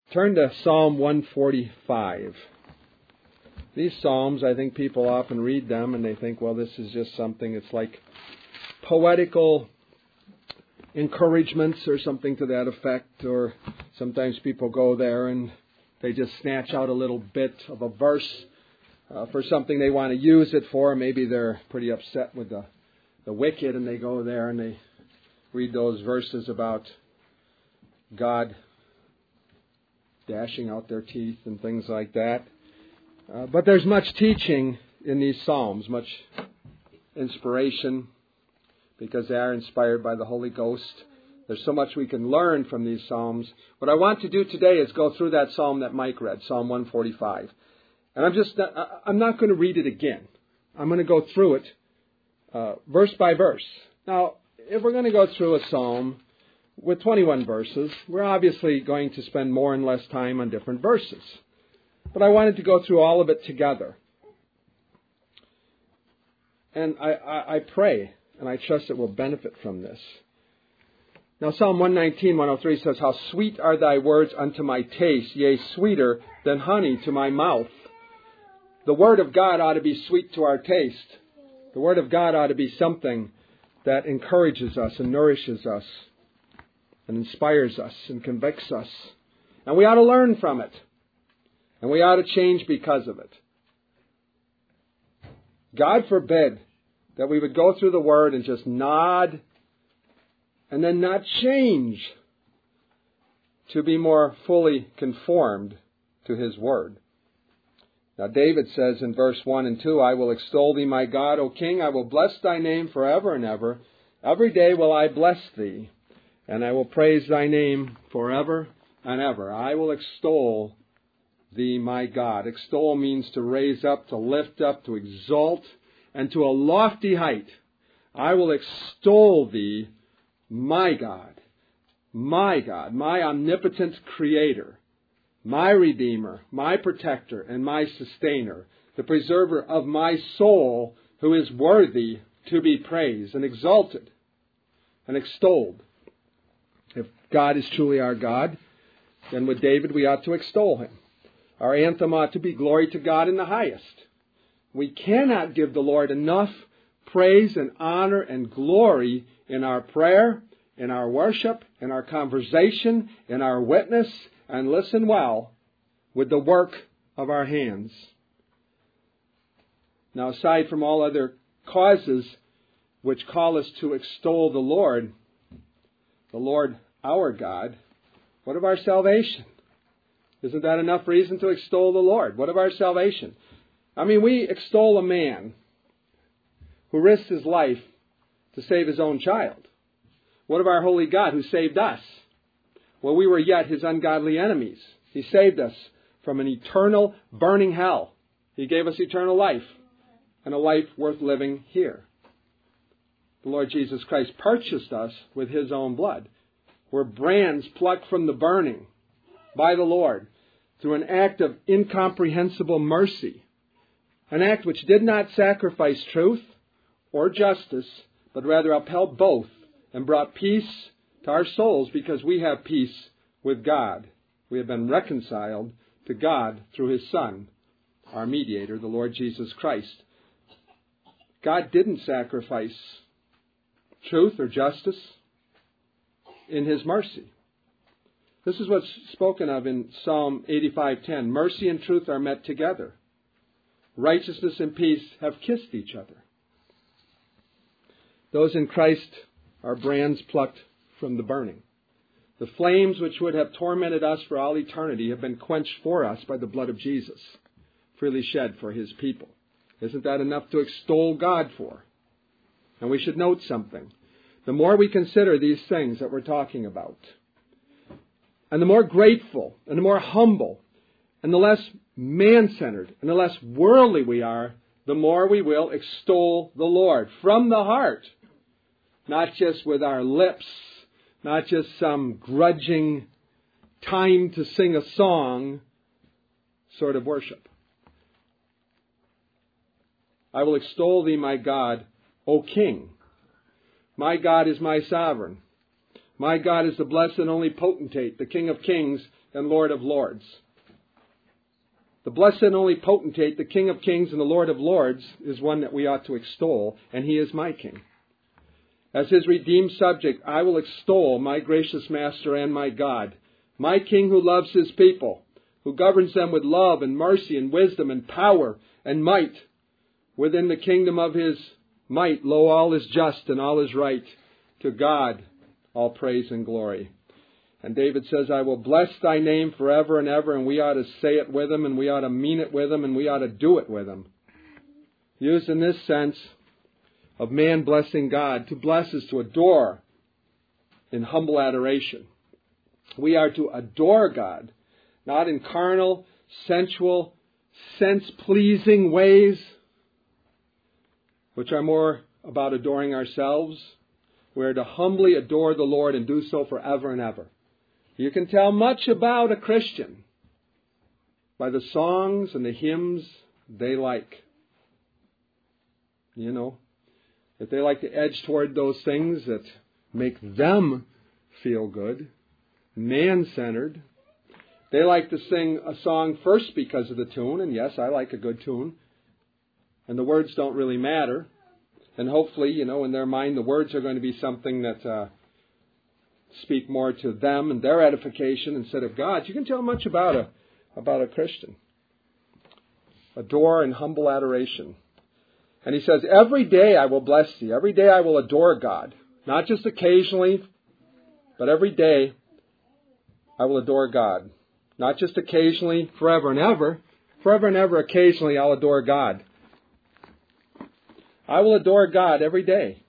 Turn to Psalm 145. These Psalms, I think people often read them and they think, well, this is just something, it's like poetical encouragements or something to that effect. Or sometimes people go there and they just snatch out a little bit of a verse for something they want to use it for. Maybe they're pretty upset with the wicked and they go there and they read those verses about God dashing out their teeth and things like that. But there's much teaching in these Psalms, much inspiration, because they are inspired by the Holy Ghost. There's so much we can learn from these Psalms. What I want to do today is go through that Psalm that Mike read, Psalm 145. And I'm not going to read it again. I'm going to go through it verse by verse. Now, if we're going to go through a Psalm with 21 verses, we're obviously going to spend more and less time on different verses. But I wanted to go through all of it together. And I pray, and I trust that we'll benefit from this. Now, Psalm 119, 103 says, "How sweet are thy words unto my taste, yea, sweeter than honey to my mouth." The Word of God ought to be sweet to our taste. The Word of God ought to be something that encourages us and nourishes us and inspires us and convicts us. And we ought to learn from it. And we ought to change because of it. God forbid that we would go through the Word and just nod and then not change to be more fully conformed to His Word. Now David says in verse 1 and 2, "I will extol thee, my God, O King. I will bless thy name forever and ever. Every day will I bless thee, and I will praise thy name forever and ever." I will extol thee, my God. Extol means to raise up, to lift up, to exalt, and to a lofty height. I will extol thee, my God, my omnipotent Creator, my Redeemer, my Protector, and my Sustainer, the Preserver of my soul, who is worthy to be praised and exalted and extolled. If God is truly our God, then with David we ought to extol Him. Our anthem ought to be glory to God in the highest. We cannot give the Lord enough praise and honor and glory in our prayer, in our worship, in our conversation, in our witness, and listen well, with the work of our hands. Now, aside from all other causes which call us to extol the Lord our God, what of our salvation? Isn't that enough reason to extol the Lord? What of our salvation? I mean, we extol a man who risked his life to save his own child. What of our holy God who saved us? Well, we were yet His ungodly enemies. He saved us from an eternal burning hell. He gave us eternal life and a life worth living here. The Lord Jesus Christ purchased us with His own blood. We're brands plucked from the burning by the Lord through an act of incomprehensible mercy. An act which did not sacrifice truth or justice, but rather upheld both and brought peace to our souls because we have peace with God. We have been reconciled to God through His Son, our mediator, the Lord Jesus Christ. God didn't sacrifice truth or justice in His mercy. This is what's spoken of in Psalm 85:10. "Mercy and truth are met together. Righteousness and peace have kissed each other." Those in Christ are brands plucked from the burning. The flames which would have tormented us for all eternity have been quenched for us by the blood of Jesus, freely shed for His people. Isn't that enough to extol God for? And we should note something. The more we consider these things that we're talking about, and the more grateful, and the more humble, and the less man-centered, and the less worldly we are, the more we will extol the Lord from the heart. Not just with our lips, not just some grudging time to sing a song sort of worship. "I will extol thee, my God, O King. My God is my sovereign. My God is the blessed and only potentate, the King of kings and Lord of lords. The blessed and only potentate, the King of kings and the Lord of lords, is one that we ought to extol, and He is my King. As His redeemed subject, I will extol my gracious Master and my God, my King who loves His people, who governs them with love and mercy and wisdom and power and might. Within the kingdom of His might, lo, all is just and all is right. To God, all praise and glory. And David says, I will bless Thy name forever and ever, and we ought to say it with Him, and we ought to mean it with Him, and we ought to do it with Him. Used in this sense of man blessing God, to bless is to adore in humble adoration. We are to adore God, not in carnal, sensual, sense-pleasing ways, which are more about adoring ourselves. We are to humbly adore the Lord and do so forever and ever. You can tell much about a Christian by the songs and the hymns they like. You know, if they like to edge toward those things that make them feel good, man-centered. They like to sing a song first because of the tune, and yes, I like a good tune. And the words don't really matter. And hopefully, you know, in their mind, the words are going to be something that speak more to them and their edification instead of God's. You can tell much about a Christian. Adore and humble adoration. And he says, every day I will bless Thee. Every day I will adore God. Not just occasionally, but every day I will adore God. Not just occasionally, forever and ever. Forever and ever, occasionally, I'll adore God. I will adore God every day.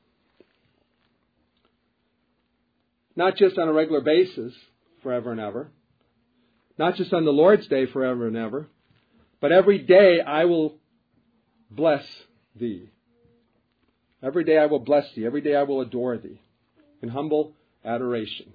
Not just on a regular basis, forever and ever. Not just on the Lord's Day, forever and ever. But every day I will bless Thee. Every day I will bless Thee. Every day I will adore Thee. In humble adoration.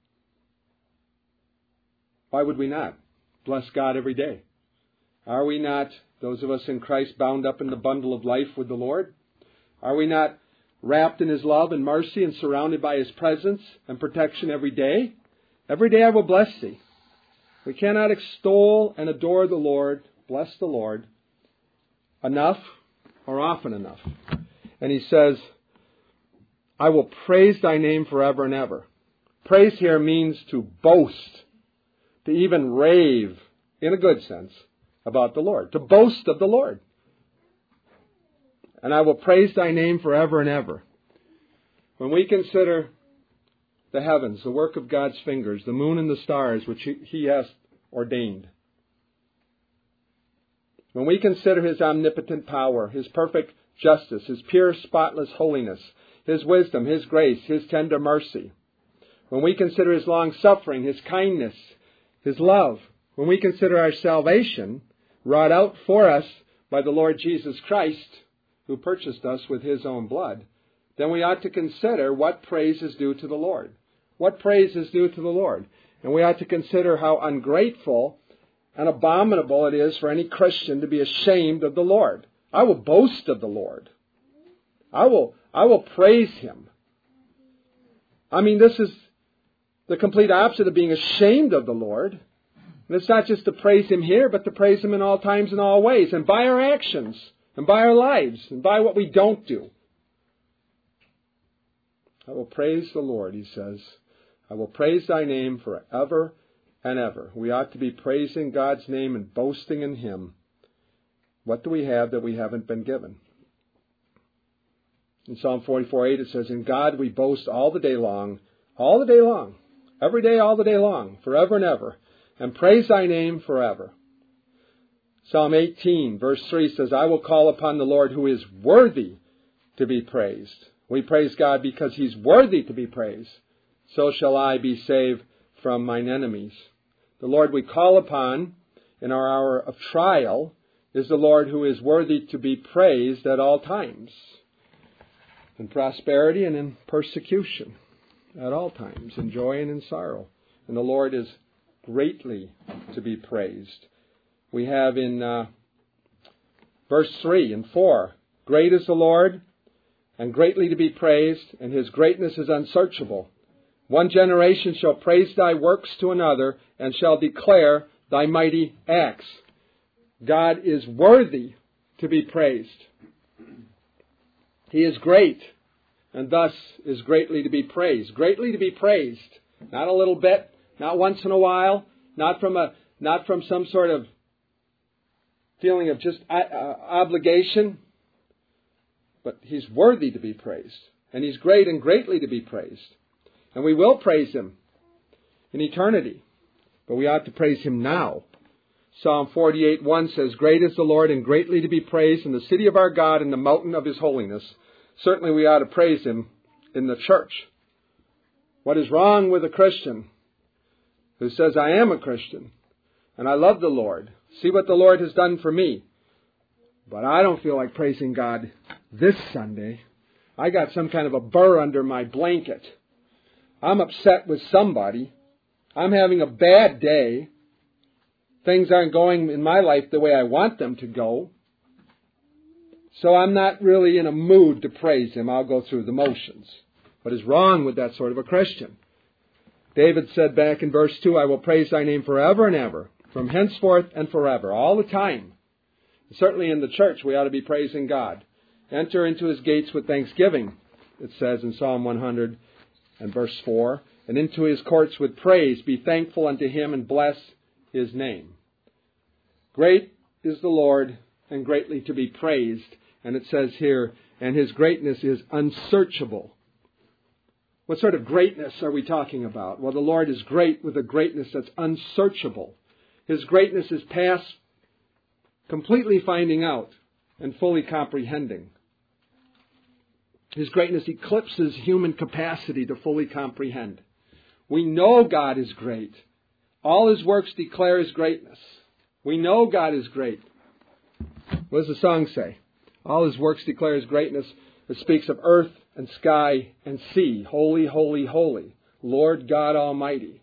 Why would we not bless God every day? Are we not, those of us in Christ, bound up in the bundle of life with the Lord? Are we not wrapped in His love and mercy and surrounded by His presence and protection every day? Every day I will bless Thee. We cannot extol and adore the Lord, bless the Lord, enough or often enough. And he says, I will praise Thy name forever and ever. Praise here means to boast, to even rave, in a good sense, about the Lord, to boast of the Lord. And I will praise Thy name forever and ever. When we consider the heavens, the work of God's fingers, the moon and the stars, which He has ordained. When we consider His omnipotent power, His perfect justice, His pure, spotless holiness, His wisdom, His grace, His tender mercy. When we consider His long-suffering, His kindness, His love. When we consider our salvation wrought out for us by the Lord Jesus Christ, who purchased us with His own blood, then we ought to consider what praise is due to the Lord. What praise is due to the Lord. And we ought to consider how ungrateful and abominable it is for any Christian to be ashamed of the Lord. I will boast of the Lord. I will praise Him. I mean, this is the complete opposite of being ashamed of the Lord. And it's not just to praise Him here, but to praise Him in all times and all ways, and by our actions, and by our lives, and by what we don't do. I will praise the Lord, he says. I will praise Thy name forever and ever. We ought to be praising God's name and boasting in Him. What do we have that we haven't been given? In Psalm 44:8 it says, in God we boast all the day long, every day, all the day long, forever and ever, and praise Thy name forever. Psalm 18, verse 3 says, I will call upon the Lord who is worthy to be praised. We praise God because He's worthy to be praised. So shall I be saved from mine enemies. The Lord we call upon in our hour of trial is the Lord who is worthy to be praised at all times. In prosperity and in persecution. At all times. In joy and in sorrow. And the Lord is greatly to be praised. We have in verse 3 and 4, great is the Lord and greatly to be praised, and His greatness is unsearchable. One generation shall praise thy works to another, and shall declare thy mighty acts. God is worthy to be praised. He is great, and thus is greatly to be praised. Greatly to be praised. Not a little bit, not once in a while, not from some sort of feeling of just obligation, but He's worthy to be praised. And He's great and greatly to be praised. And we will praise Him in eternity, but we ought to praise Him now. Psalm 48:1 says, Great is the Lord and greatly to be praised in the city of our God and the mountain of His holiness. Certainly we ought to praise Him in the church. What is wrong with a Christian who says, I am a Christian and I love the Lord? See what the Lord has done for me. But I don't feel like praising God this Sunday. I got some kind of a burr under my blanket. I'm upset with somebody. I'm having a bad day. Things aren't going in my life the way I want them to go. So I'm not really in a mood to praise Him. I'll go through the motions. What is wrong with that sort of a Christian? David said back in verse 2, I will praise thy name forever and ever, from henceforth and forever, all the time. Certainly in the church we ought to be praising God. Enter into His gates with thanksgiving, it says in Psalm 100 and verse 4, and into His courts with praise. Be thankful unto Him and bless His name. Great is the Lord and greatly to be praised. And it says here, and His greatness is unsearchable. What sort of greatness are we talking about? Well, the Lord is great with a greatness that's unsearchable. His greatness is past completely finding out and fully comprehending. His greatness eclipses human capacity to fully comprehend. We know God is great. All His works declare His greatness. We know God is great. What does the song say? All His works declare His greatness. It speaks of earth and sky and sea. Holy, holy, holy, Lord God Almighty.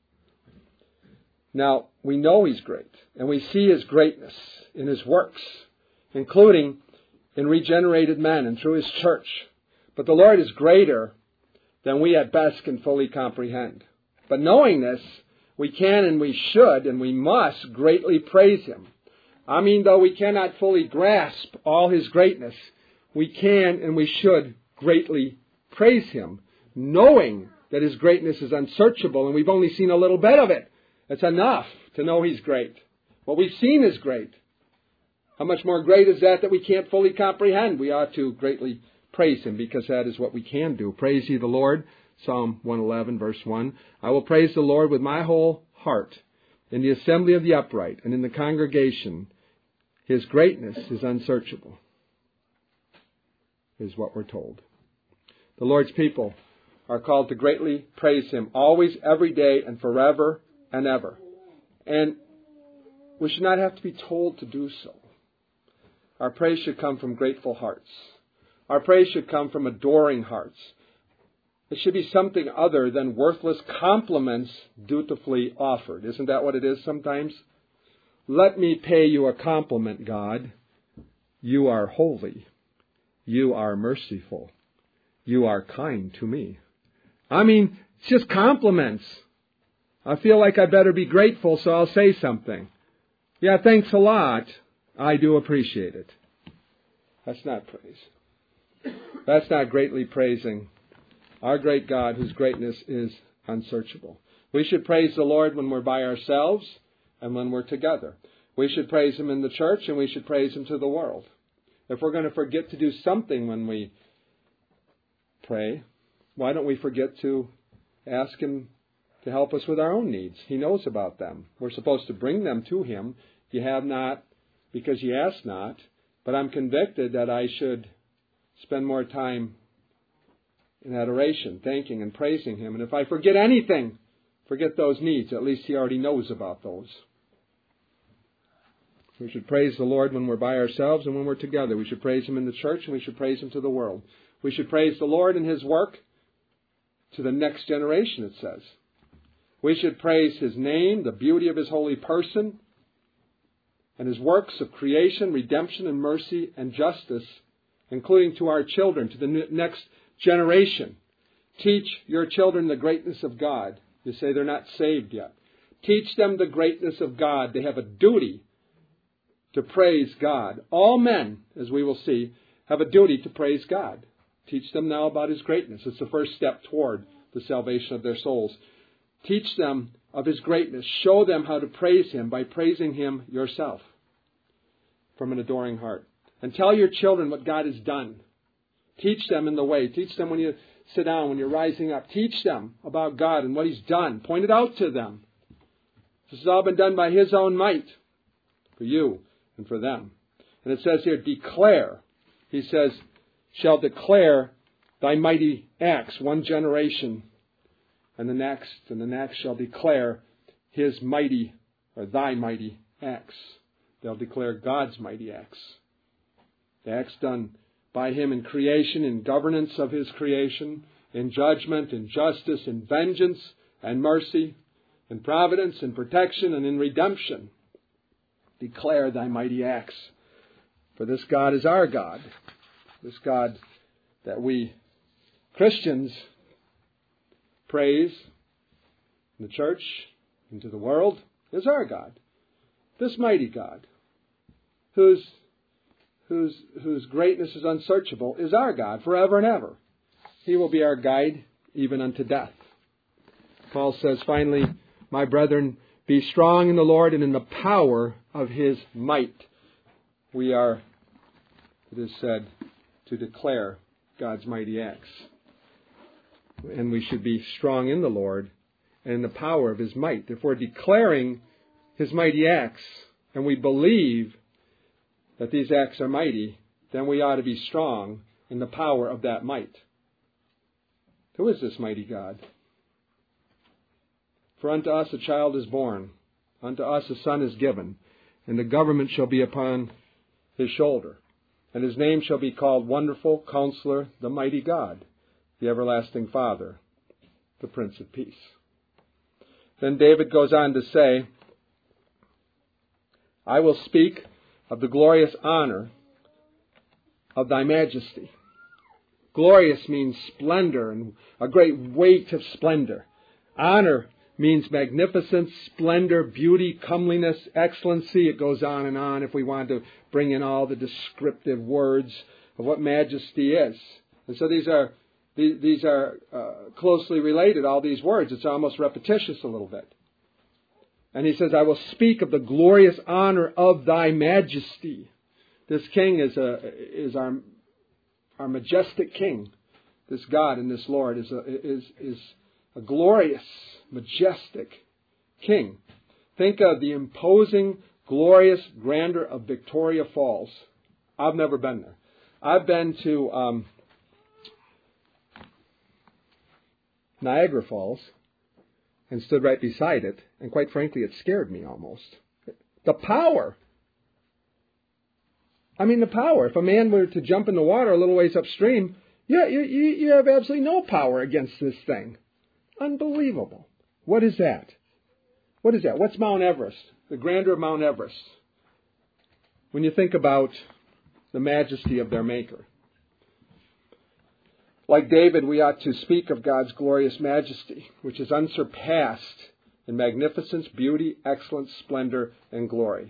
Now, we know He's great, and we see His greatness in His works, including in regenerated men and through His church. But the Lord is greater than we at best can fully comprehend. But knowing this, we can and we should and we must greatly praise Him. I mean, though we cannot fully grasp all His greatness, we can and we should greatly praise Him, knowing that His greatness is unsearchable and we've only seen a little bit of it. It's enough to know He's great. What we've seen is great. How much more great is that we can't fully comprehend? We ought to greatly praise Him because that is what we can do. Praise ye the Lord. Psalm 111, verse 1. I will praise the Lord with my whole heart in the assembly of the upright and in the congregation. His greatness is unsearchable, is what we're told. The Lord's people are called to greatly praise Him, always, every day, and forever and ever. And we should not have to be told to do so. Our praise should come from grateful hearts. Our praise should come from adoring hearts. It should be something other than worthless compliments dutifully offered. Isn't that what it is sometimes? Let me pay you a compliment, God. You are holy. You are merciful. You are kind to me. I mean, it's just compliments. I feel like I better be grateful, so I'll say something. Yeah, thanks a lot. I do appreciate it. That's not praise. That's not greatly praising our great God, whose greatness is unsearchable. We should praise the Lord when we're by ourselves and when we're together. We should praise Him in the church and we should praise Him to the world. If we're going to forget to do something when we pray, why don't we forget to ask Him to help us with our own needs? He knows about them. We're supposed to bring them to Him. You have not because you ask not, but I'm convicted that I should spend more time in adoration, thanking and praising Him. And if I forget anything, forget those needs. At least He already knows about those. We should praise the Lord when we're by ourselves and when we're together. We should praise Him in the church and we should praise Him to the world. We should praise the Lord and His work to the next generation, it says. We should praise His name, the beauty of His holy person, and His works of creation, redemption, and mercy and justice, including to our children, to the next generation, Teach your children the greatness of God. You say they're not saved yet. Teach them the greatness of God. They have a duty to praise God. All men, as we will see, have a duty to praise God. Teach them now about His greatness. It's the first step toward the salvation of their souls. Teach them of His greatness. Show them how to praise Him by praising Him yourself from an adoring heart. And tell your children what God has done. Teach them in the way. Teach them when you sit down, when you're rising up. Teach them about God and what He's done. Point it out to them. This has all been done by His own might for you and for them. And it says here, declare. He says, shall declare thy mighty acts, one generation, and the next shall declare His mighty, or thy mighty acts. They'll declare God's mighty acts. The acts done by Him in creation, in governance of His creation, in judgment, in justice, in vengeance, and mercy, in providence, in protection, and in redemption. Declare thy mighty acts. For this God is our God. This God that we Christians praise in the church, into the world, is our God. This mighty God, whose greatness is unsearchable, is our God forever and ever. He will be our guide even unto death. Paul says, finally, my brethren, be strong in the Lord and in the power of His might. We are, it is said, to declare God's mighty acts. And we should be strong in the Lord and in the power of His might. If we're declaring His mighty acts, and we believe that these acts are mighty, then we ought to be strong in the power of that might. Who is this mighty God? For unto us a child is born, unto us a son is given, and the government shall be upon His shoulder. And His name shall be called Wonderful Counselor, the Mighty God, the Everlasting Father, the Prince of Peace. Then David goes on to say, I will speak of the glorious honor of thy majesty. Glorious means splendor and a great weight of splendor. Honor means magnificence, splendor, beauty, comeliness, excellency. It goes on and on if we want to bring in all the descriptive words of what majesty is. And so these are closely related, all these words. It's almost repetitious a little bit. And he says, I will speak of the glorious honor of thy majesty. This king is our majestic king. This God and this Lord is a glorious, majestic king. Think of the imposing, glorious grandeur of Victoria Falls. I've never been there. I've been to Niagara Falls and stood right beside it, and quite frankly, it scared me almost. The power. I mean, the power. If a man were to jump in the water a little ways upstream, you have absolutely no power against this thing. Unbelievable. What is that? What is that? What's Mount Everest? The grandeur of Mount Everest. When you think about the majesty of their Maker. Like David, we ought to speak of God's glorious majesty, which is unsurpassed in magnificence, beauty, excellence, splendor, and glory.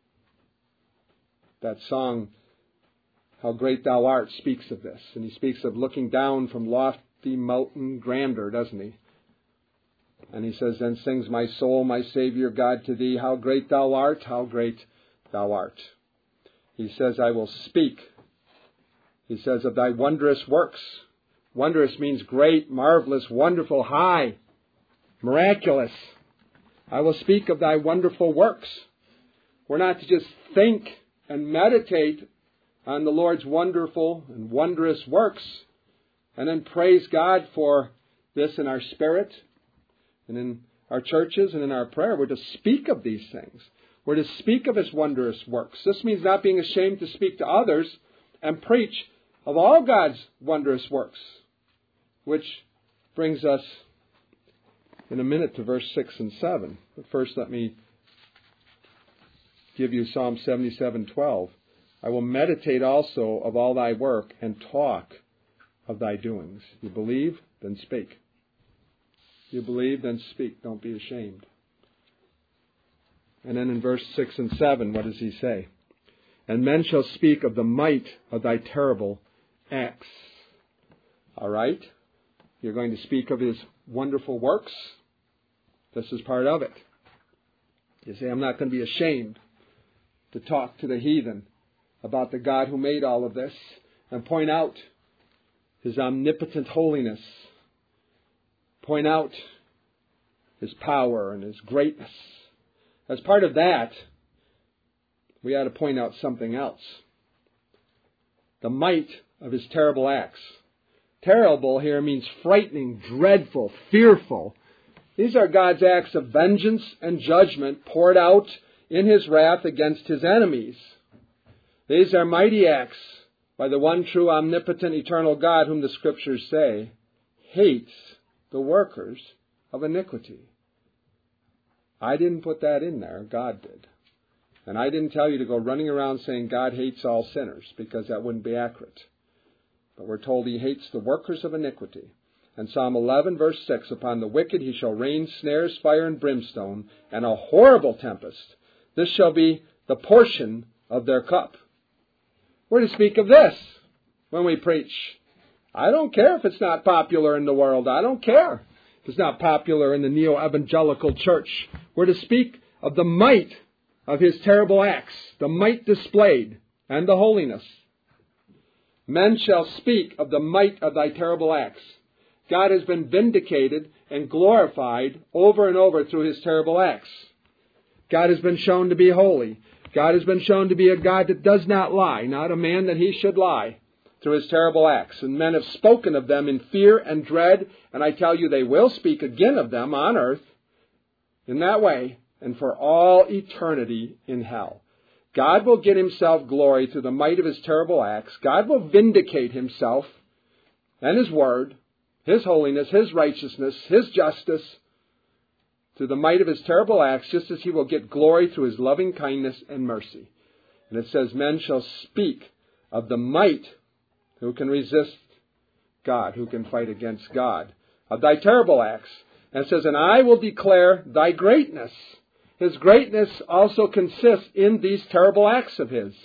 That song, How Great Thou Art, speaks of this. And he speaks of looking down from lofty mountain grandeur, doesn't he? And he says, then sings my soul, my Savior God, to thee, how great thou art, how great thou art. He says, I will speak. He says, of thy wondrous works. Wondrous means great, marvelous, wonderful, high, miraculous. I will speak of thy wonderful works. We're not to just think and meditate on the Lord's wonderful and wondrous works and then praise God for this in our spirit and in our churches and in our prayer. We're to speak of these things. We're to speak of His wondrous works. This means not being ashamed to speak to others and preach of all God's wondrous works. Which brings us in a minute to verse 6 and 7. But first let me give you Psalm 77:12. I will meditate also of all thy work and talk of thy doings. You believe? Then speak. You believe? Then speak. Don't be ashamed. And then in verse 6 and 7, what does he say? And men shall speak of the might of thy terrible acts. All right? You're going to speak of his wonderful works. This is part of it. You say, I'm not going to be ashamed to talk to the heathen about the God who made all of this and point out his omnipotent holiness. Point out his power and his greatness. As part of that, we ought to point out something else. The might of his terrible acts. Terrible here means frightening, dreadful, fearful. These are God's acts of vengeance and judgment poured out in his wrath against his enemies. These are mighty acts by the one true, omnipotent, eternal God whom the Scriptures say hates the workers of iniquity. I didn't put that in there. God did. And I didn't tell you to go running around saying God hates all sinners, because that wouldn't be accurate. But we're told he hates the workers of iniquity. And Psalm 11, verse 6, upon the wicked he shall rain snares, fire, and brimstone, and a horrible tempest. This shall be the portion of their cup. We're to speak of this when we preach. I don't care if it's not popular in the world. I don't care if it's not popular in the neo-evangelical church. We're to speak of the might of his terrible acts, the might displayed, and the holiness. Men shall speak of the might of thy terrible acts. God has been vindicated and glorified over and over through his terrible acts. God has been shown to be holy. God has been shown to be a God that does not lie, not a man that he should lie, through his terrible acts. And men have spoken of them in fear and dread, and I tell you they will speak again of them on earth in that way and for all eternity in hell. God will get himself glory through the might of his terrible acts. God will vindicate himself and his word, his holiness, his righteousness, his justice, through the might of his terrible acts, just as he will get glory through his loving kindness and mercy. And it says, men shall speak of the might, who can resist God, who can fight against God, of thy terrible acts. And it says, and I will declare thy greatness. His greatness also consists in these terrible acts of his,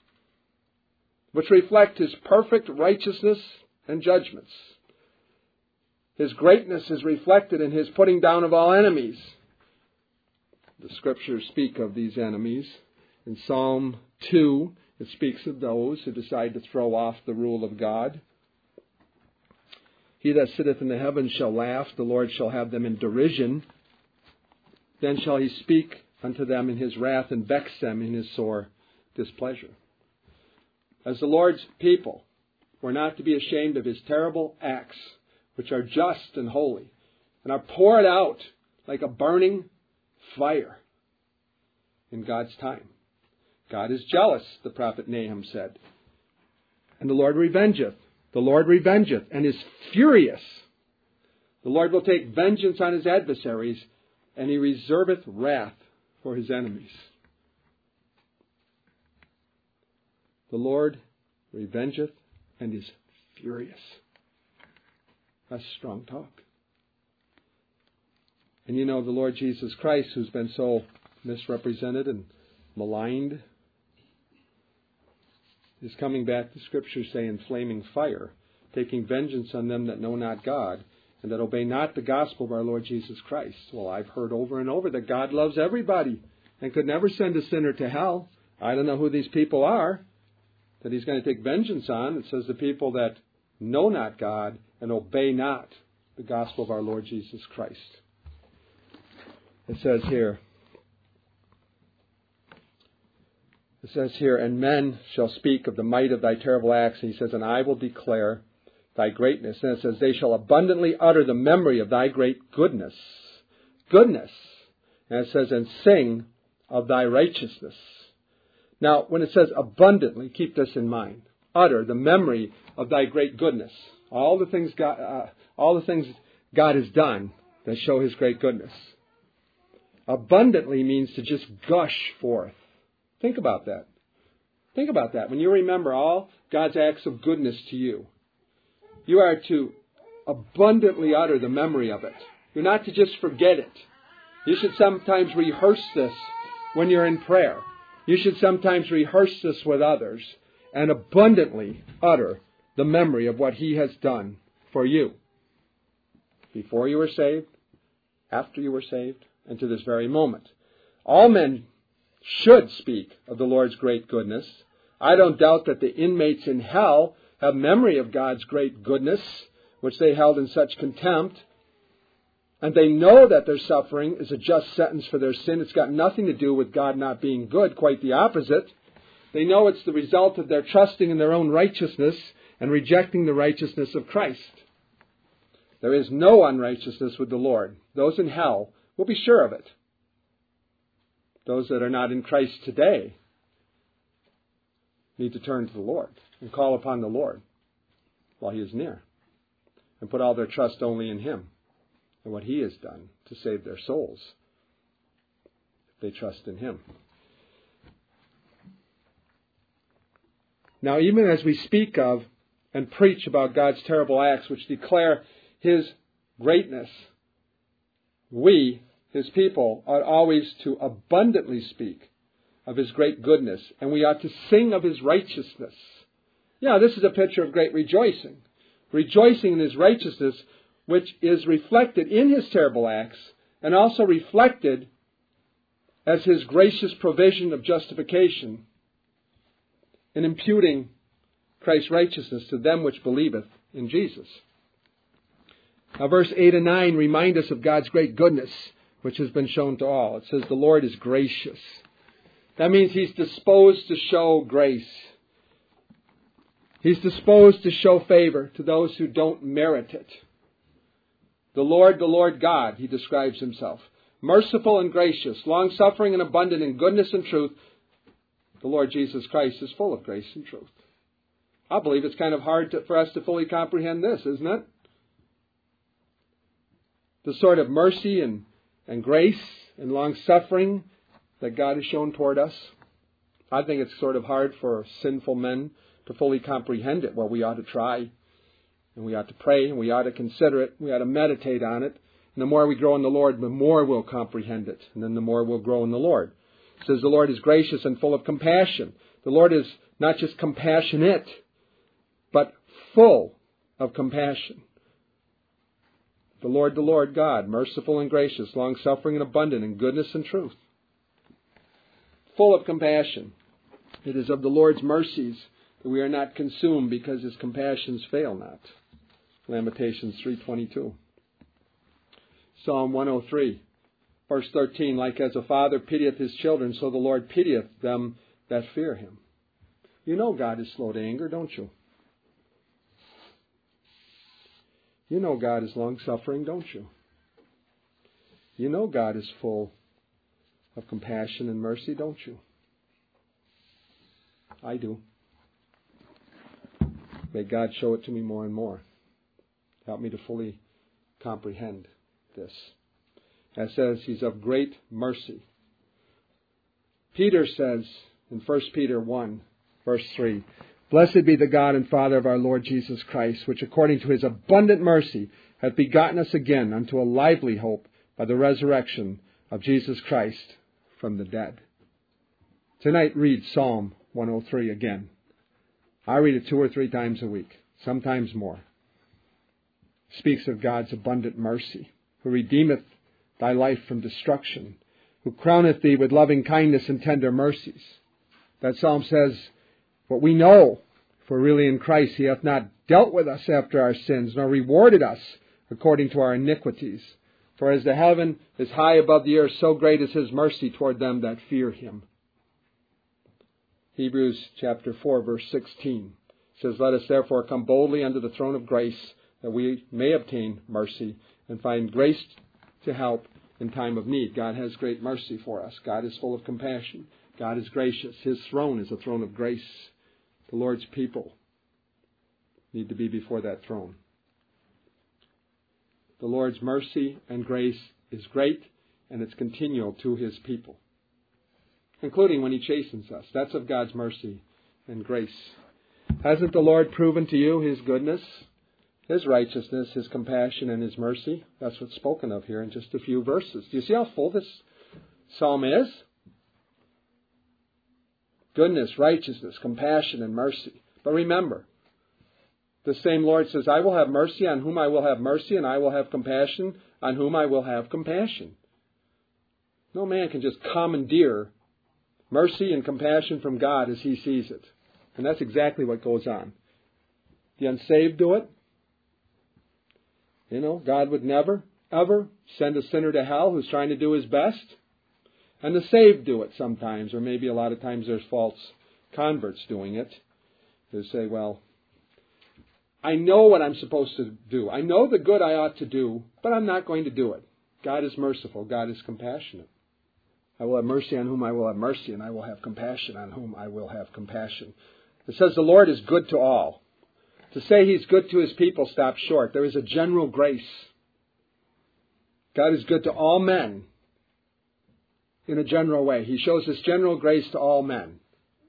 which reflect his perfect righteousness and judgments. His greatness is reflected in his putting down of all enemies. The Scriptures speak of these enemies. In Psalm 2, it speaks of those who decide to throw off the rule of God. He that sitteth in the heavens shall laugh, the Lord shall have them in derision. Then shall he speak unto them in his wrath and vex them in his sore displeasure. As the Lord's people, we're not to be ashamed of his terrible acts, which are just and holy, and are poured out like a burning fire in God's time. God is jealous, the prophet Nahum said. And the Lord revengeth. The Lord revengeth and is furious. The Lord will take vengeance on his adversaries, and he reserveth wrath for his enemies. The Lord revengeth and is furious. That's strong talk. And you know, the Lord Jesus Christ, who's been so misrepresented and maligned, is coming back, the Scriptures say, in flaming fire, taking vengeance on them that know not God, and that obey not the gospel of our Lord Jesus Christ. Well, I've heard over and over that God loves everybody and could never send a sinner to hell. I don't know who these people are that he's going to take vengeance on. It says the people that know not God and obey not the gospel of our Lord Jesus Christ. It says here, and men shall speak of the might of thy terrible acts. And he says, and I will declare thy greatness. And it says, they shall abundantly utter the memory of thy great goodness. Goodness. And it says, and sing of thy righteousness. Now, when it says abundantly, keep this in mind. Utter the memory of thy great goodness. All the things God has done that show his great goodness. Abundantly means to just gush forth. Think about that. Think about that. When you remember all God's acts of goodness to you, You are to abundantly utter the memory of it. You're not to just forget it. You should sometimes rehearse this when you're in prayer. You should sometimes rehearse this with others and abundantly utter the memory of what He has done for you. Before you were saved, after you were saved, and to this very moment. All men should speak of the Lord's great goodness. I don't doubt that the inmates in hell have memory of God's great goodness, which they held in such contempt. And they know that their suffering is a just sentence for their sin. It's got nothing to do with God not being good, quite the opposite. They know it's the result of their trusting in their own righteousness and rejecting the righteousness of Christ. There is no unrighteousness with the Lord. Those in hell will be sure of it. Those that are not in Christ today need to turn to the Lord and call upon the Lord while He is near and put all their trust only in Him and what He has done to save their souls if they trust in Him. Now, even as we speak of and preach about God's terrible acts which declare His greatness, we, His people, ought always to abundantly speak of His great goodness, and we ought to sing of His righteousness. Yeah, this is a picture of great rejoicing. Rejoicing in His righteousness, which is reflected in His terrible acts, and also reflected as His gracious provision of justification in imputing Christ's righteousness to them which believeth in Jesus. Now, verse 8 and 9 remind us of God's great goodness, which has been shown to all. It says, the Lord is gracious. That means He's disposed to show grace. He's disposed to show favor to those who don't merit it. The Lord God, He describes Himself. Merciful and gracious, long-suffering and abundant in goodness and truth. The Lord Jesus Christ is full of grace and truth. I believe it's kind of hard for us to fully comprehend this, isn't it? The sort of mercy and grace and long-suffering that God has shown toward us. I think it's sort of hard for sinful men to fully comprehend it. Well, we ought to try, and we ought to pray, and we ought to consider it, we ought to meditate on it. And the more we grow in the Lord, the more we'll comprehend it, and then the more we'll grow in the Lord. It says the Lord is gracious and full of compassion. The Lord is not just compassionate, but full of compassion. The Lord God, merciful and gracious, long-suffering and abundant in goodness and truth. Full of compassion. It is of the Lord's mercies that we are not consumed because His compassions fail not. Lamentations 3:22. Psalm 103, verse 13, like as a father pitieth his children, so the Lord pitieth them that fear Him. You know God is slow to anger, don't you? You know God is long-suffering, don't you? You know God is full of compassion and mercy, don't you? I do. May God show it to me more and more. Help me to fully comprehend this. As says, He's of great mercy. Peter says in 1 Peter 1, verse 3, Blessed be the God and Father of our Lord Jesus Christ, which according to His abundant mercy hath begotten us again unto a lively hope by the resurrection of Jesus Christ from the dead. Tonight read Psalm 103 again. I read it 2 or 3 times a week, sometimes more. It speaks of God's abundant mercy, who redeemeth thy life from destruction, who crowneth thee with loving kindness and tender mercies. That psalm says, what we know, for really in Christ He hath not dealt with us after our sins, nor rewarded us according to our iniquities. For as the heaven is high above the earth, so great is His mercy toward them that fear Him. Hebrews chapter 4, verse 16 says, Let us therefore come boldly unto the throne of grace, that we may obtain mercy and find grace to help in time of need. God has great mercy for us. God is full of compassion. God is gracious. His throne is a throne of grace. The Lord's people need to be before that throne. The Lord's mercy and grace is great, and it's continual to His people, including when He chastens us. That's of God's mercy and grace. Hasn't the Lord proven to you His goodness His righteousness, His compassion, and His mercy. That's what's spoken of here in just a few verses. Do you see how full this psalm is? Goodness, righteousness, compassion, and mercy. But remember, the same Lord says, I will have mercy on whom I will have mercy, and I will have compassion on whom I will have compassion. No man can just commandeer mercy and compassion from God as he sees it. And that's exactly what goes on. The unsaved do it. God would never, ever send a sinner to hell who's trying to do his best. And the saved do it sometimes, or maybe a lot of times there's false converts doing it. They say, well, I know what I'm supposed to do. I know the good I ought to do, but I'm not going to do it. God is merciful. God is compassionate. I will have mercy on whom I will have mercy, and I will have compassion on whom I will have compassion. It says the Lord is good to all. To say He's good to His people stops short. There is a general grace. God is good to all men in a general way. He shows His general grace to all men.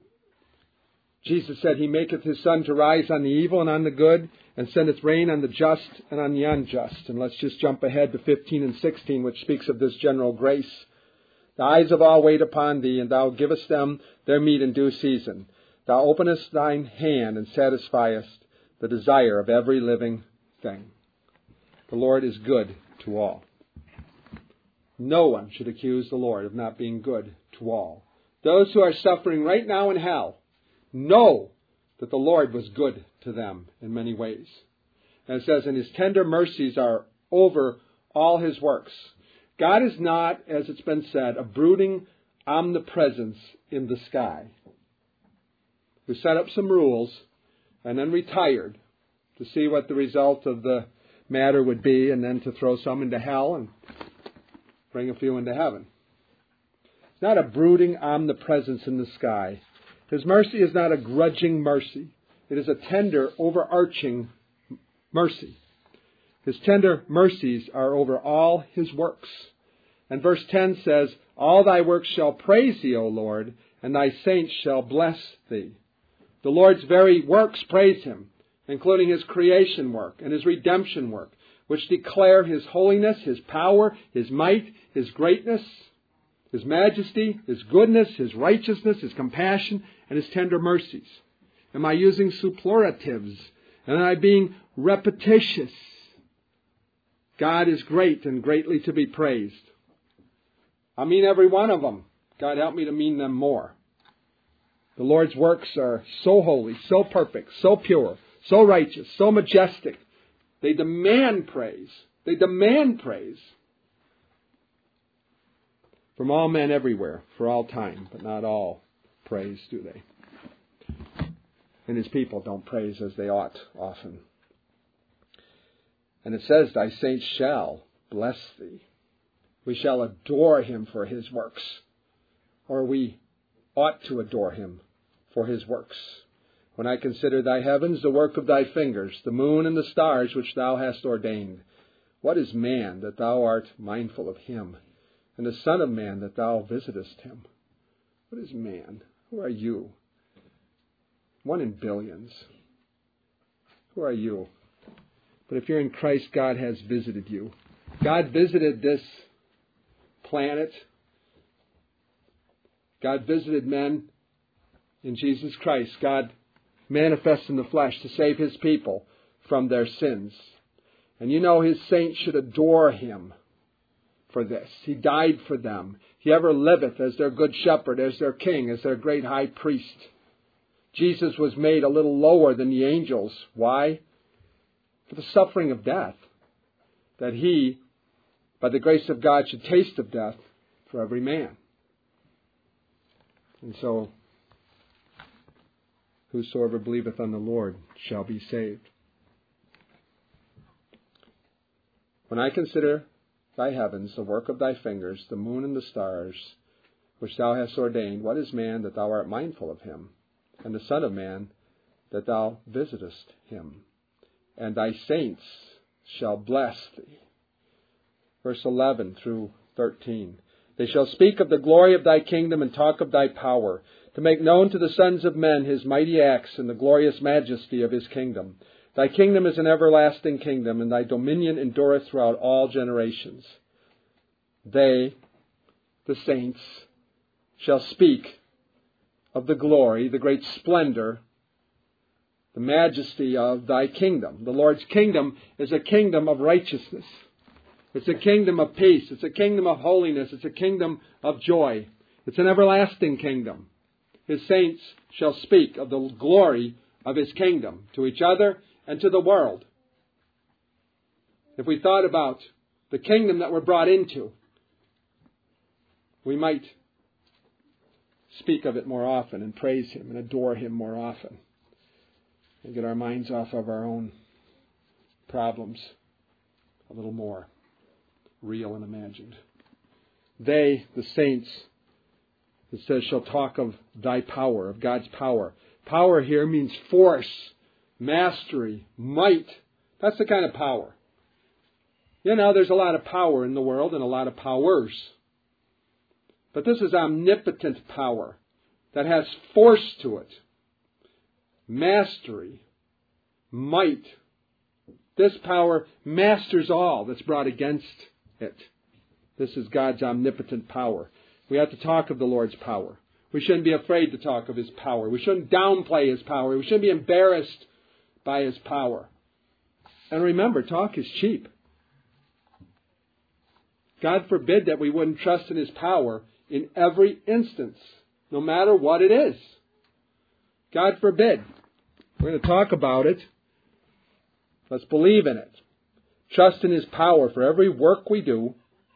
Jesus said, He maketh His sun to rise on the evil and on the good, and sendeth rain on the just and on the unjust. And let's just jump ahead to 15 and 16, which speaks of this general grace. The eyes of all wait upon Thee, and Thou givest them their meat in due season. Thou openest Thine hand and satisfiest the desire of every living thing. The Lord is good to all. No one should accuse the Lord of not being good to all. Those who are suffering right now in hell know that the Lord was good to them in many ways. And it says, and His tender mercies are over all His works. God is not, as it's been said, a brooding omnipresence in the sky who set up some rules and then retired to see what the result of the matter would be, and then to throw some into hell and bring a few into heaven. It's not a brooding omnipresence in the sky. His mercy is not a grudging mercy. It is a tender, overarching mercy. His tender mercies are over all His works. And verse 10 says, all Thy works shall praise Thee, O Lord, and Thy saints shall bless Thee. The Lord's very works praise Him, including His creation work and His redemption work, which declare His holiness, His power, His might, His greatness, His majesty, His goodness, His righteousness, His compassion, and His tender mercies. Am I using superlatives? Am I being repetitious? God is great and greatly to be praised. I mean every one of them. God help me to mean them more. The Lord's works are so holy, so perfect, so pure, so righteous, so majestic. They demand praise. They demand praise from all men everywhere, for all time, but not all praise, do they? And His people don't praise as they ought often. And it says, Thy saints shall bless Thee. We shall adore Him for His works, or we ought to adore Him for His works. When I consider Thy heavens, the work of Thy fingers, the moon and the stars which Thou hast ordained. What is man that Thou art mindful of him, and the Son of Man that Thou visitest him? What is man? Who are you? One in billions. Who are you? But if you're in Christ, God has visited you. God visited this planet. God visited men in Jesus Christ. God manifests in the flesh to save His people from their sins. And you know His saints should adore Him for this. He died for them. He ever liveth as their good shepherd, as their king, as their great high priest. Jesus was made a little lower than the angels. Why? For the suffering of death. That He, by the grace of God, should taste of death for every man. And so, whosoever believeth on the Lord shall be saved. When I consider Thy heavens, the work of Thy fingers, the moon and the stars, which Thou hast ordained, what is man that Thou art mindful of him, and the Son of Man that Thou visitest him? And Thy saints shall bless Thee. Verse 11 through 13. They shall speak of the glory of Thy kingdom and talk of Thy power, to make known to the sons of men His mighty acts and the glorious majesty of His kingdom. Thy kingdom is an everlasting kingdom, and thy dominion endureth throughout all generations. They, the saints, shall speak of the glory, the great splendor, the majesty of thy kingdom. The Lord's kingdom is a kingdom of righteousness. It's a kingdom of peace. It's a kingdom of holiness. It's a kingdom of joy. It's an everlasting kingdom. His saints shall speak of the glory of His kingdom to each other and to the world. If we thought about the kingdom that we're brought into, we might speak of it more often and praise Him and adore Him more often and get our minds off of our own problems a little more real and imagined. They, the saints, it says, shall talk of thy power, of God's power. Power here means force, mastery, might. That's the kind of power. You know, there's a lot of power in the world and a lot of powers. But this is omnipotent power that has force to it. Mastery, might. This power masters all that's brought against it. This is God's omnipotent power. We have to talk of the Lord's power. We shouldn't be afraid to talk of His power. We shouldn't downplay His power. We shouldn't be embarrassed by His power. And remember, talk is cheap. God forbid that we wouldn't trust in His power in every instance, no matter what it is. God forbid. We're going to talk about it. Let's believe in it. Trust in His power for every work we do.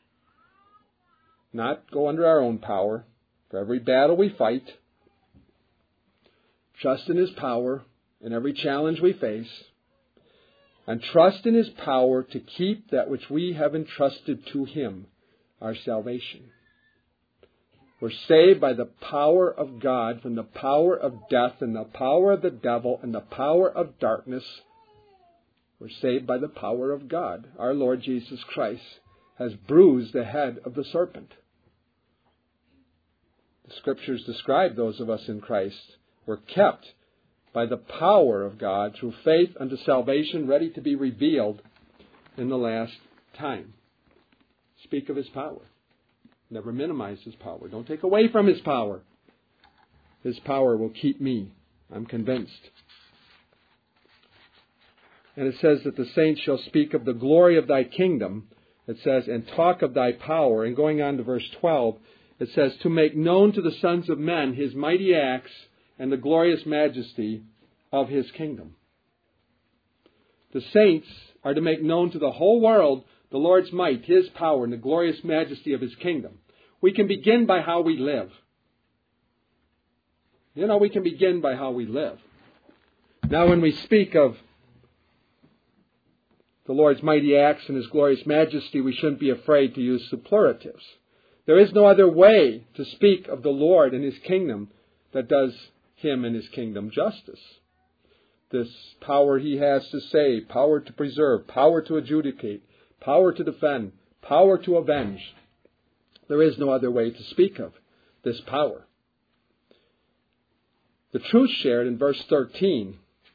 Not go under our own power. For every battle we fight. Trust in His power in every challenge we face. And trust in His power to keep that which we have entrusted to Him, our salvation. We're saved by the power of God from the power of death and the power of the devil and the power of darkness. We're saved by the power of God. Our Lord Jesus Christ has bruised the head of the serpent. The Scriptures describe those of us in Christ. We're kept by the power of God through faith unto salvation, ready to be revealed in the last time. Speak of His power. Never minimize His power. Don't take away from His power. His power will keep me. I'm convinced. And it says that the saints shall speak of the glory of thy kingdom. It says, and talk of thy power. And going on to verse 12, it says, to make known to the sons of men His mighty acts and the glorious majesty of His kingdom. The saints are to make known to the whole world the Lord's might, His power, and the glorious majesty of His kingdom. We can begin by how we live. You know, we can begin by how we live. Now, when we speak of the Lord's mighty acts and His glorious majesty, we shouldn't be afraid to use superlatives. There is no other way to speak of the Lord and His kingdom that does Him and His kingdom justice. This power He has to save, power to preserve, power to adjudicate, power to defend, power to avenge. There is no other way to speak of this power. The truth shared in verse 13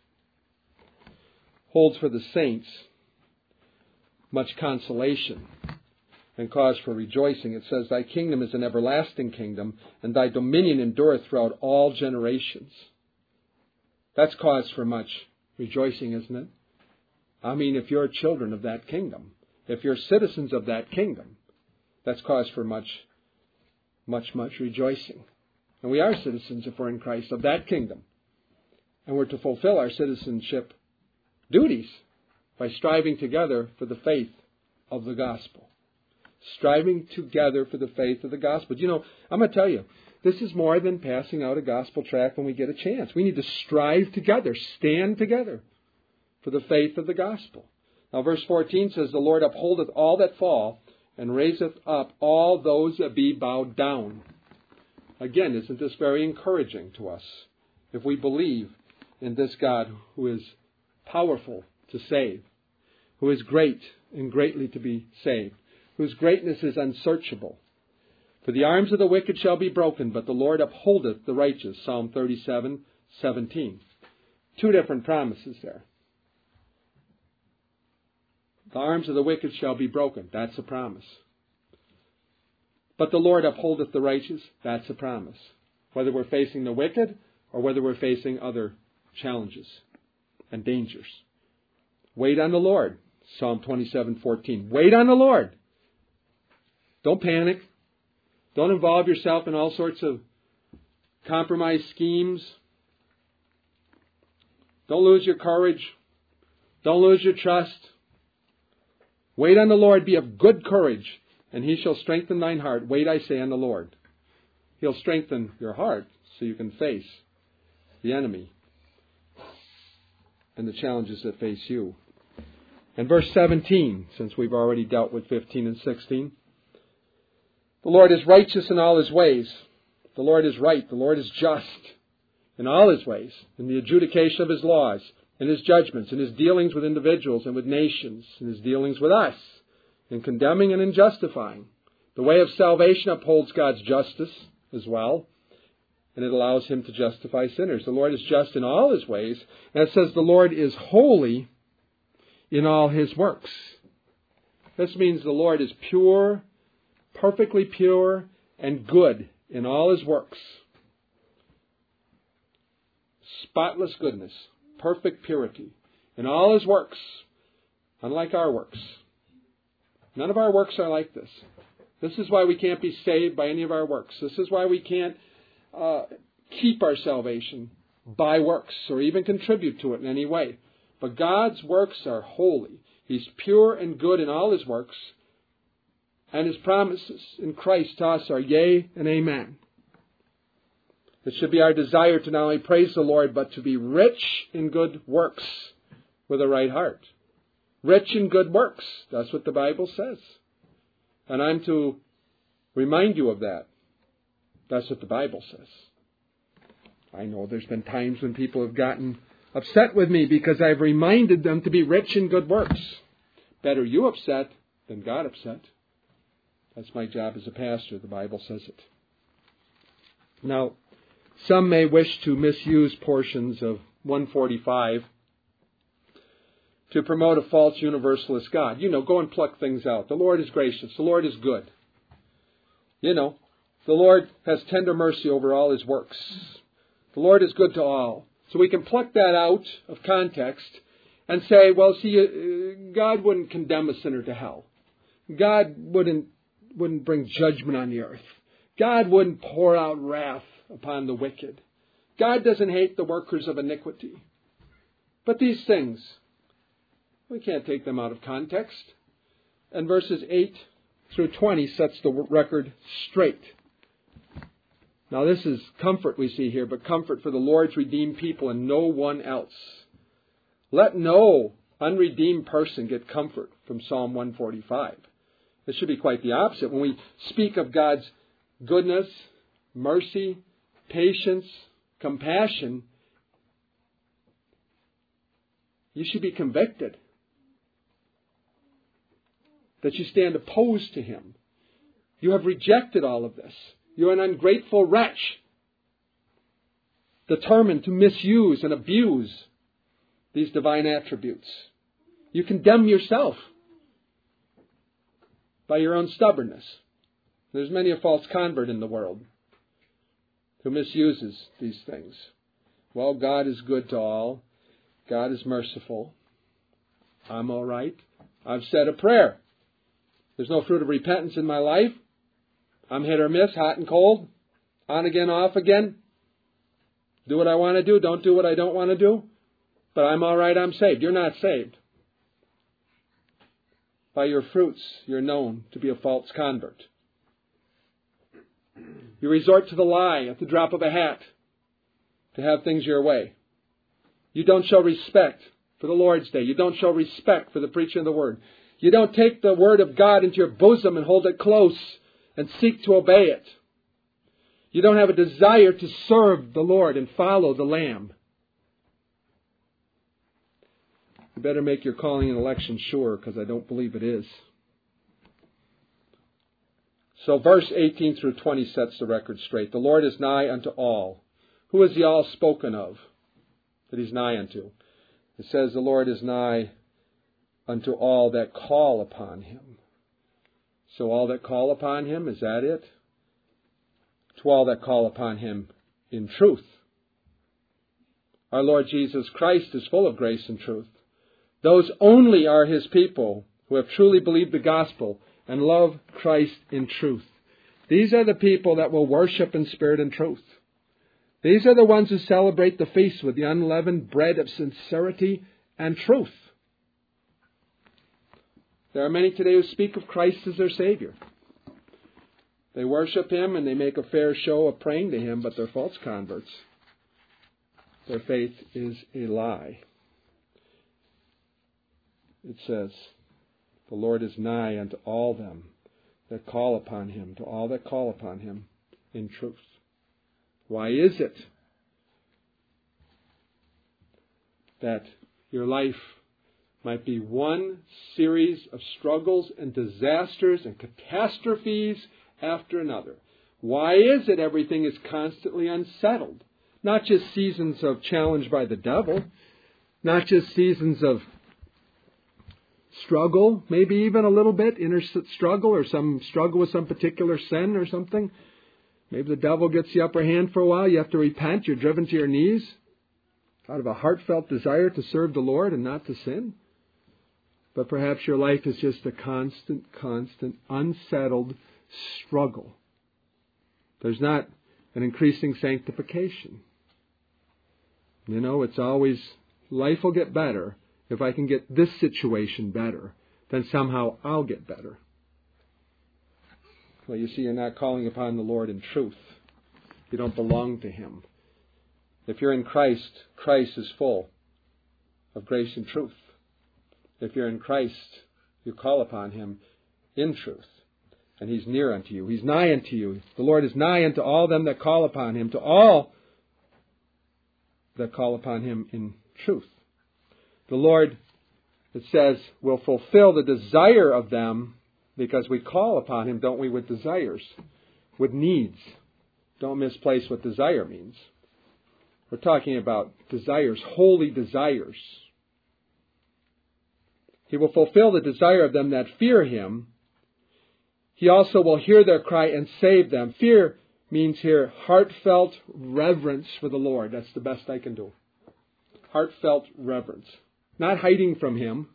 holds for the saints much consolation and cause for rejoicing. It says, thy kingdom is an everlasting kingdom, and thy dominion endureth throughout all generations. That's cause for much rejoicing, isn't it? I mean, if you're children of that kingdom, if you're citizens of that kingdom, that's cause for much rejoicing. And we are citizens, if we're in Christ, of that kingdom. And we're to fulfill our citizenship duties by striving together for the faith of the gospel. Striving together for the faith of the gospel. You know, I'm going to tell you, this is more than passing out a gospel tract when we get a chance. We need to strive together, stand together for the faith of the gospel. Now, verse 14 says, the Lord upholdeth all that fall, and raiseth up all those that be bowed down. Again, isn't this very encouraging to us? If we believe in this God who is powerful to save, who is great and greatly to be saved, whose greatness is unsearchable. For the arms of the wicked shall be broken, but the Lord upholdeth the righteous. Psalm 37:17. Two different promises there. The arms of the wicked shall be broken. That's a promise. But the Lord upholdeth the righteous. That's a promise. Whether we're facing the wicked or whether we're facing other challenges and dangers. Wait on the Lord. Psalm 27:14. Wait on the Lord. Don't panic. Don't involve yourself in all sorts of compromise schemes. Don't lose your courage. Don't lose your trust. Wait on the Lord. Be of good courage, and He shall strengthen thine heart. Wait, I say, on the Lord. He'll strengthen your heart so you can face the enemy and the challenges that face you. And verse 17, since we've already dealt with 15 and 16. The Lord is righteous in all His ways. The Lord is right. The Lord is just in all His ways, in the adjudication of His laws, in His judgments, in His dealings with individuals and with nations, in His dealings with us, in condemning and in justifying. The way of salvation upholds God's justice as well, and it allows Him to justify sinners. The Lord is just in all His ways, and it says the Lord is holy in all His works. This means the Lord is pure, perfectly pure, and good in all His works. Spotless goodness, perfect purity in all His works, unlike our works. None of our works are like this. This is why we can't be saved by any of our works. This is why we can't keep our salvation by works or even contribute to it in any way. But God's works are holy. He's pure and good in all His works. And His promises in Christ to us are yea and amen. It should be our desire to not only praise the Lord, but to be rich in good works with a right heart. Rich in good works. That's what the Bible says. And I'm to remind you of that. That's what the Bible says. I know there's been times when people have gotten upset with me because I've reminded them to be rich in good works. Better you upset than God upset. That's my job as a pastor. The Bible says it. Now, some may wish to misuse portions of 145 to promote a false universalist God. Go and pluck things out. The Lord is gracious. The Lord is good. The Lord has tender mercy over all His works. The Lord is good to all. So we can pluck that out of context and say, well, see, God wouldn't condemn a sinner to hell. God wouldn't bring judgment on the earth. God wouldn't pour out wrath upon the wicked. God doesn't hate the workers of iniquity. But these things, we can't take them out of context. And verses 8 through 20 sets the record straight. Now this is comfort we see here, but comfort for the Lord's redeemed people and no one else. Let no unredeemed person get comfort from Psalm 145. It should be quite the opposite. When we speak of God's goodness, mercy, patience, compassion, you should be convicted that you stand opposed to Him. You have rejected all of this. You're an ungrateful wretch, determined to misuse and abuse these divine attributes. You condemn yourself by your own stubbornness. There's many a false convert in the world who misuses these things. Well, God is good to all. God is merciful. I'm all right. I've said a prayer. There's no fruit of repentance in my life. I'm hit or miss, hot and cold, on again, off again. Do what I want to do, don't do what I don't want to do. But I'm all right, I'm saved. You're not saved. By your fruits, you're known to be a false convert. You resort to the lie at the drop of a hat to have things your way. You don't show respect for the Lord's Day. You don't show respect for the preaching of the Word. You don't take the Word of God into your bosom and hold it close and seek to obey it. You don't have a desire to serve the Lord and follow the Lamb. You better make your calling and election sure, because I don't believe it is. So verse 18 through 20 sets the record straight. The Lord is nigh unto all. Who is the all spoken of that He's nigh unto? It says the Lord is nigh unto all that call upon him. So all that call upon him, is that it? To all that call upon him in truth. Our Lord Jesus Christ is full of grace and truth. Those only are his people who have truly believed the gospel and love Christ in truth. These are the people that will worship in spirit and truth. These are the ones who celebrate the feast with the unleavened bread of sincerity and truth. There are many today who speak of Christ as their Savior. They worship him and they make a fair show of praying to him, but they're false converts. Their faith is a lie. It says, the Lord is nigh unto all them that call upon him, to all that call upon him in truth. Why is it that your life might be one series of struggles and disasters and catastrophes after another? Why is it everything is constantly unsettled? Not just seasons of challenge by the devil, not just seasons of struggle, maybe even a little bit, inner struggle or some struggle with some particular sin or something. Maybe the devil gets the upper hand for a while. You have to repent. You're driven to your knees out of a heartfelt desire to serve the Lord and not to sin. But perhaps your life is just a constant, unsettled struggle. There's not an increasing sanctification. You know, it's always, life will get better if I can get this situation better. Then somehow I'll get better. Well, you see, you're not calling upon the Lord in truth. You don't belong to him. If you're in Christ, Christ is full of grace and truth. If you're in Christ, you call upon him in truth. And he's near unto you. He's nigh unto you. The Lord is nigh unto all them that call upon him, to all that call upon him in truth. The Lord, it says, will fulfill the desire of them, because we call upon him, don't we, with desires, with needs. Don't misplace what desire means. We're talking about desires, holy desires. He will fulfill the desire of them that fear him. He also will hear their cry and save them. Fear means here heartfelt reverence for the Lord. That's the best I can do. Heartfelt reverence. Not hiding from him.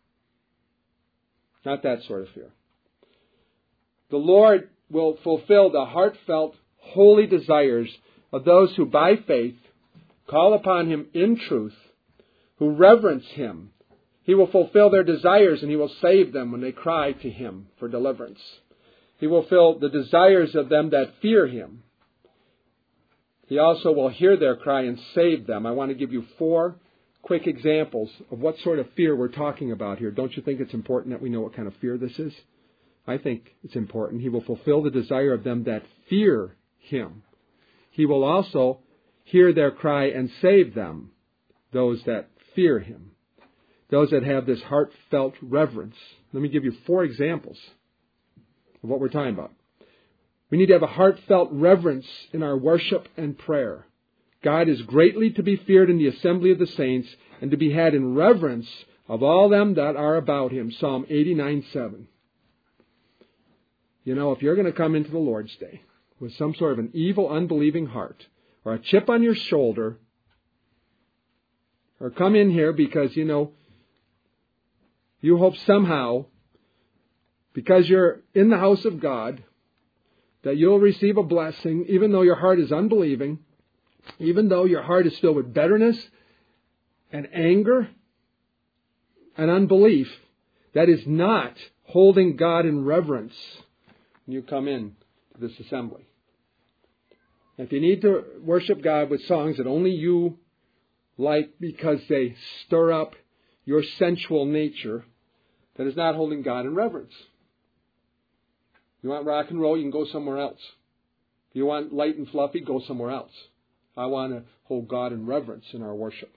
Not that sort of fear. The Lord will fulfill the heartfelt, holy desires of those who by faith call upon him in truth, who reverence him. He will fulfill their desires and he will save them when they cry to him for deliverance. He will fill the desires of them that fear him. He also will hear their cry and save them. I want to give you 4 quick examples of what sort of fear we're talking about here. Don't you think it's important that we know what kind of fear this is? I think it's important. He will fulfill the desire of them that fear him. He will also hear their cry and save them, those that fear him, those that have this heartfelt reverence. Let me give you 4 examples of what we're talking about. We need to have a heartfelt reverence in our worship and prayer. God is greatly to be feared in the assembly of the saints and to be had in reverence of all them that are about him. Psalm 89:7. You know, if you're going to come into the Lord's Day with some sort of an evil, unbelieving heart, or a chip on your shoulder, or come in here because, you know, you hope somehow, because you're in the house of God, that you'll receive a blessing, even though your heart is unbelieving, even though your heart is filled with bitterness and anger and unbelief, that is not holding God in reverence when you come in to this assembly. If you need to worship God with songs that only you like because they stir up your sensual nature, that is not holding God in reverence. You want rock and roll, you can go somewhere else. If you want light and fluffy, go somewhere else. I want to hold God in reverence in our worship.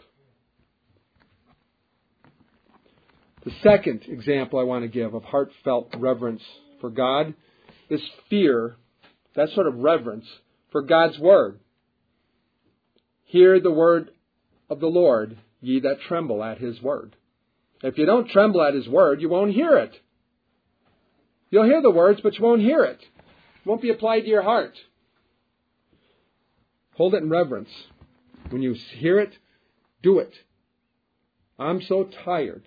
The second example I want to give of heartfelt reverence for God is fear, that sort of reverence for God's Word. Hear the word of the Lord, ye that tremble at his word. If you don't tremble at His word, you won't hear it. You'll hear the words, but you won't hear it. It won't be applied to your heart. Hold it in reverence. When you hear it, do it. I'm so tired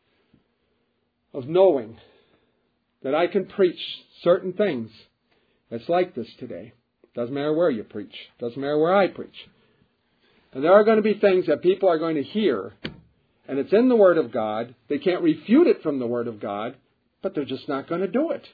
of knowing that I can preach certain things. It's like this today. Doesn't matter where you preach. Doesn't matter where I preach. And there are going to be things that people are going to hear, and it's in the Word of God. They can't refute it from the Word of God, but they're just not going to do it.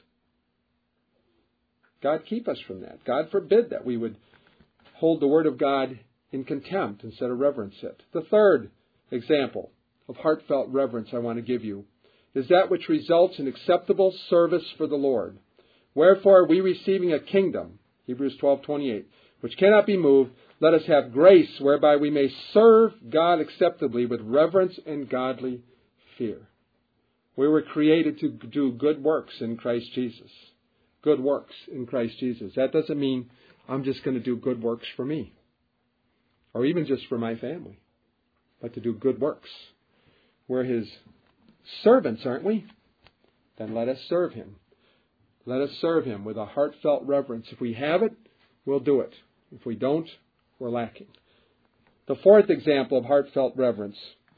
God keep us from that. God forbid that we would hold the Word of God in contempt instead of reverence it. The third example of heartfelt reverence I want to give you is that which results in acceptable service for the Lord. Wherefore, we receiving a kingdom, Hebrews 12:28, which cannot be moved, let us have grace whereby we may serve God acceptably with reverence and godly fear. We were created to do good works in Christ Jesus. Good works in Christ Jesus. That doesn't mean I'm just going to do good works for me, or even just for my family, but to do good works. We're His servants, aren't we? Then let us serve Him. Let us serve Him with a heartfelt reverence. If we have it, we'll do it. If we don't, we're lacking. The fourth example of heartfelt reverence.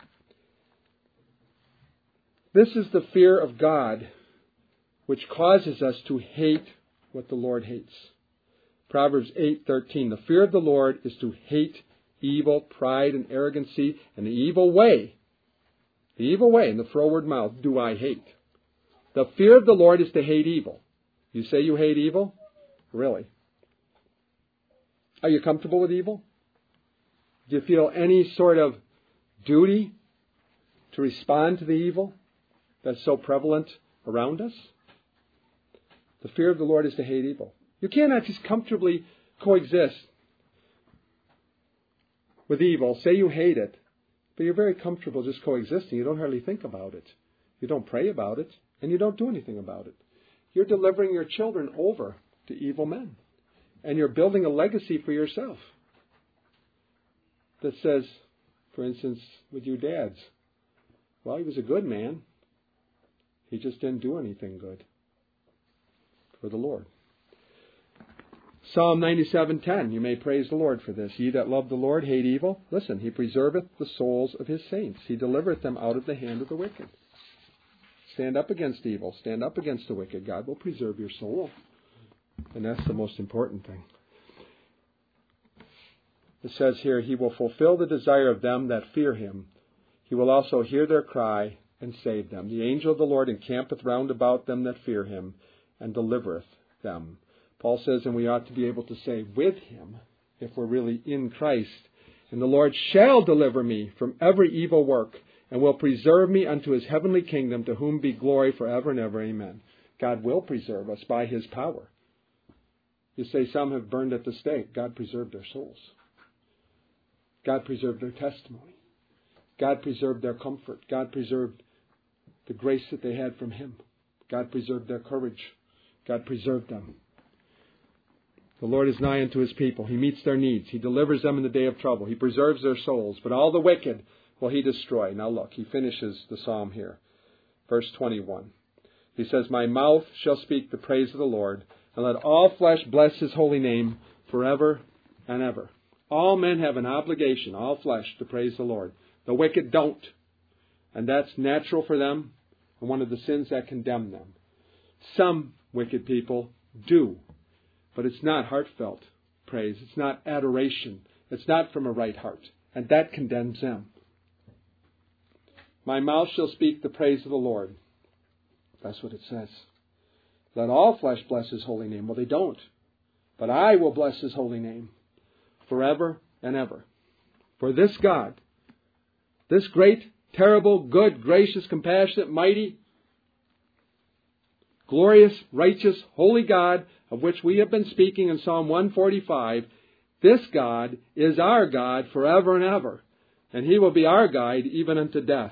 This is the fear of God, which causes us to hate what the Lord hates. Proverbs 8:13. The fear of the Lord is to hate evil, pride, and arrogancy, and the evil way. The evil way and the froward mouth do I hate. The fear of the Lord is to hate evil. You say you hate evil? Really? Are you comfortable with evil? Do you feel any sort of duty to respond to the evil that's so prevalent around us? The fear of the Lord is to hate evil. You cannot just comfortably coexist with evil. Say you hate it, but you're very comfortable just coexisting. You don't hardly think about it. You don't pray about it, and you don't do anything about it. You're delivering your children over to evil men. And you're building a legacy for yourself that says, for instance, with your dads, well, he was a good man. He just didn't do anything good for the Lord. Psalm 97:10, you may praise the Lord for this. Ye that love the Lord hate evil. Listen, He preserveth the souls of His saints. He delivereth them out of the hand of the wicked. Stand up against evil. Stand up against the wicked. God will preserve your soul. And that's the most important thing. It says here, He will fulfill the desire of them that fear Him. He will also hear their cry and save them. The angel of the Lord encampeth round about them that fear Him, and delivereth them. Paul says, and we ought to be able to say, with Him, if we're really in Christ, and the Lord shall deliver me from every evil work, and will preserve me unto His heavenly kingdom, to whom be glory forever and ever. Amen. God will preserve us by His power. You say some have burned at the stake. God preserved their souls. God preserved their testimony. God preserved their comfort. God preserved the grace that they had from Him. God preserved their courage. God preserved them. The Lord is nigh unto His people. He meets their needs. He delivers them in the day of trouble. He preserves their souls. But all the wicked will He destroy. Now look, he finishes the psalm here. Verse 21. He says, my mouth shall speak the praise of the Lord, and let all flesh bless His holy name forever and ever. All men have an obligation, all flesh, to praise the Lord. The wicked don't. And that's natural for them, and one of the sins that condemn them. Some wicked people do, but it's not heartfelt praise. It's not adoration. It's not from a right heart, and that condemns them. My mouth shall speak the praise of the Lord. That's what it says. Let all flesh bless His holy name. Well, they don't. But I will bless His holy name forever and ever. For this God, this great, terrible, good, gracious, compassionate, mighty, glorious, righteous, holy God, of which we have been speaking in Psalm 145, this God is our God forever and ever. And He will be our guide even unto death.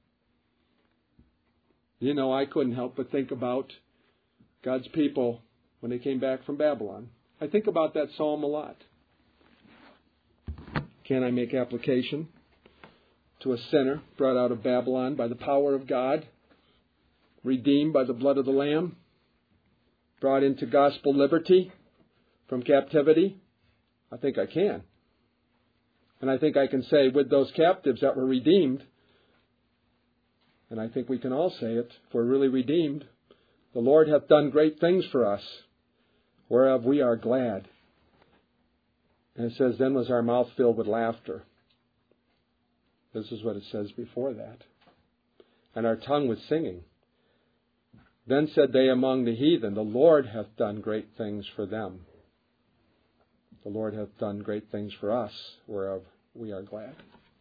You know, I couldn't help but think about God's people when they came back from Babylon. I think about that psalm a lot. Can I make application to a sinner, brought out of Babylon by the power of God, redeemed by the blood of the Lamb, brought into gospel liberty from captivity? I think I can. And I think I can say with those captives that were redeemed, and I think we can all say it, if we're really redeemed, the Lord hath done great things for us, whereof we are glad. And it says, then was our mouth filled with laughter. This is what it says before that. And our tongue with singing. Then said they among the heathen, the Lord hath done great things for them. The Lord hath done great things for us, whereof we are glad.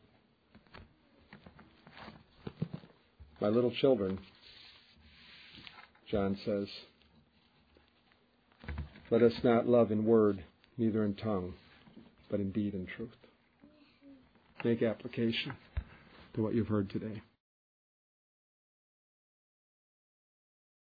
My little children, John says, let us not love in word, neither in tongue, but in deed and truth. Make application to what you've heard today.